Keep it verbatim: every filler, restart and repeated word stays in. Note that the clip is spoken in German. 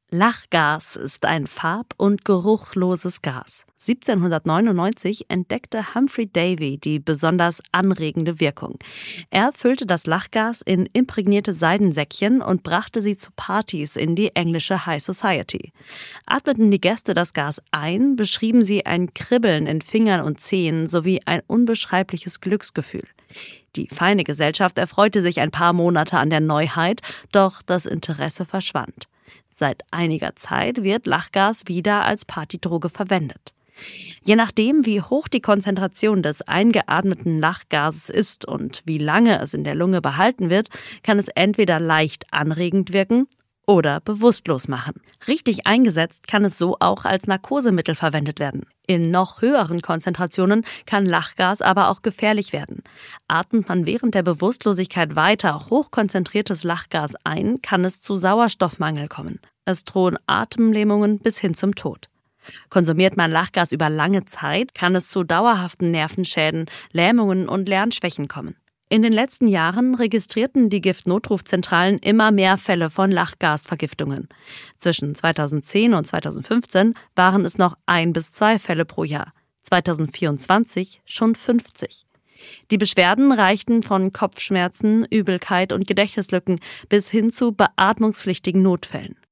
Lachgas ist ein farb- und geruchloses Gas. siebzehnhundertneunundneunzig entdeckte Humphrey Davy die besonders anregende Wirkung. Er füllte das Lachgas in imprägnierte Seidensäckchen und brachte sie zu Partys in die englische High Society. Atmeten die Gäste das Gas ein, beschrieben sie ein Kribbeln in Fingern und Zehen sowie ein unbeschreibliches Glücksgefühl. Die feine Gesellschaft erfreute sich ein paar Monate an der Neuheit, doch das Interesse verschwand. Seit einiger Zeit wird Lachgas wieder als Partydroge verwendet. Je nachdem, wie hoch die Konzentration des eingeatmeten Lachgases ist und wie lange es in der Lunge behalten wird, kann es entweder leicht anregend wirken oder bewusstlos machen. Richtig eingesetzt kann es so auch als Narkosemittel verwendet werden. In noch höheren Konzentrationen kann Lachgas aber auch gefährlich werden. Atmet man während der Bewusstlosigkeit weiter hochkonzentriertes Lachgas ein, kann es zu Sauerstoffmangel kommen. Es drohen Atemlähmungen bis hin zum Tod. Konsumiert man Lachgas über lange Zeit, kann es zu dauerhaften Nervenschäden, Lähmungen und Lernschwächen kommen. In den letzten Jahren registrierten die Giftnotrufzentralen immer mehr Fälle von Lachgasvergiftungen. Zwischen zweitausendzehn und zweitausendfünfzehn waren es noch ein bis zwei Fälle pro Jahr, zweitausendvierundzwanzig schon fünfzig. Die Beschwerden reichten von Kopfschmerzen, Übelkeit und Gedächtnislücken bis hin zu beatmungspflichtigen Notfällen.